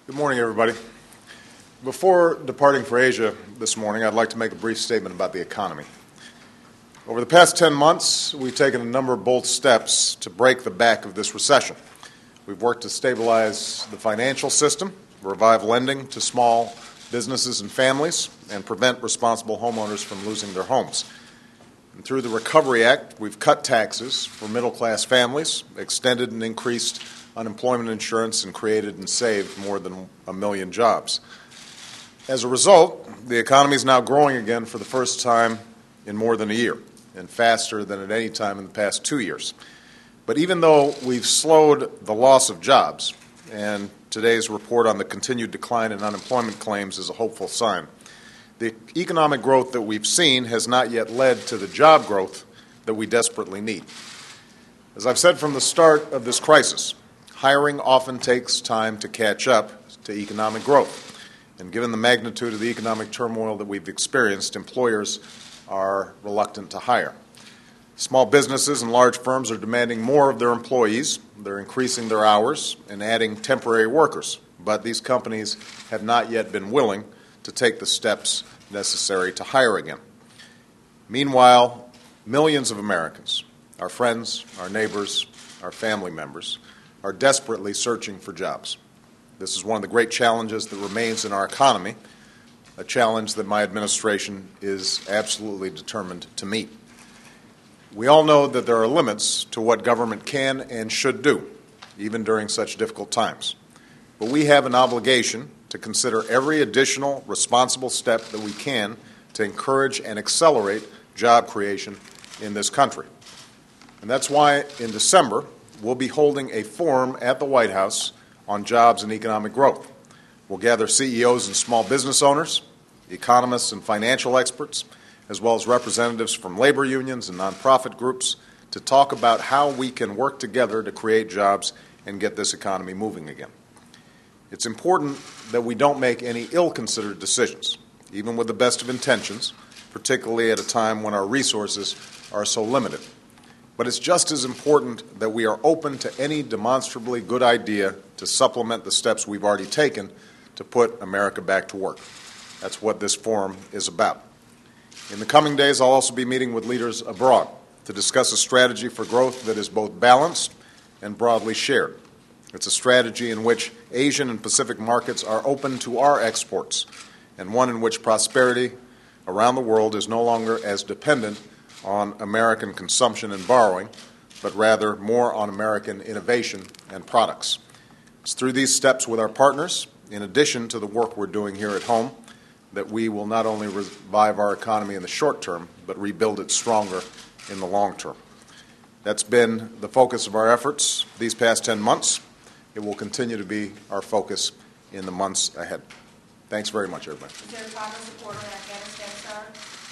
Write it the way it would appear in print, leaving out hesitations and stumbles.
Good morning, everybody. Before departing for Asia this morning, I'd like to make a brief statement about the economy. Over the past 10 months, we've taken a number of bold steps to break the back of this recession. We've worked to stabilize the financial system, revive lending to small businesses and families, and prevent responsible homeowners from losing their homes. And through the Recovery Act, we've cut taxes for middle-class families, extended and increased unemployment insurance, and created and saved more than 1 million jobs. As a result, the economy is now growing again for the first time in more than a year, and faster than at any time in the past 2 years. But even though we've slowed the loss of jobs, and today's report on the continued decline in unemployment claims is a hopeful sign, the economic growth that we've seen has not yet led to the job growth that we desperately need. As I've said from the start of this crisis, hiring often takes time to catch up to economic growth. And given the magnitude of the economic turmoil that we've experienced, employers are reluctant to hire. Small businesses and large firms are demanding more of their employees. They're increasing their hours and adding temporary workers. But these companies have not yet been willing to take the steps necessary to hire again. Meanwhile, millions of Americans, our friends, our neighbors, our family members, are desperately searching for jobs. This is one of the great challenges that remains in our economy, a challenge that my administration is absolutely determined to meet. We all know that there are limits to what government can and should do, even during such difficult times. But we have an obligation to consider every additional responsible step that we can to encourage and accelerate job creation in this country. And that's why in December, we'll be holding a forum at the White House on jobs and economic growth. We'll gather CEOs and small business owners, economists and financial experts, as well as representatives from labor unions and nonprofit groups to talk about how we can work together to create jobs and get this economy moving again. It's important that we don't make any ill-considered decisions, even with the best of intentions, particularly at a time when our resources are so limited. But it's just as important that we are open to any demonstrably good idea to supplement the steps we've already taken to put America back to work. That's what this forum is about. In the coming days, I'll also be meeting with leaders abroad to discuss a strategy for growth that is both balanced and broadly shared. It's a strategy in which Asian and Pacific markets are open to our exports, and one in which prosperity around the world is no longer as dependent on American consumption and borrowing, but rather more on American innovation and products. It's through these steps with our partners, in addition to the work we're doing here at home, that we will not only revive our economy in the short term, but rebuild it stronger in the long term. That's been the focus of our efforts these past 10 months. It will continue to be our focus in the months ahead. Thanks very much, everybody. Is there a progress report on Afghanistan, sir?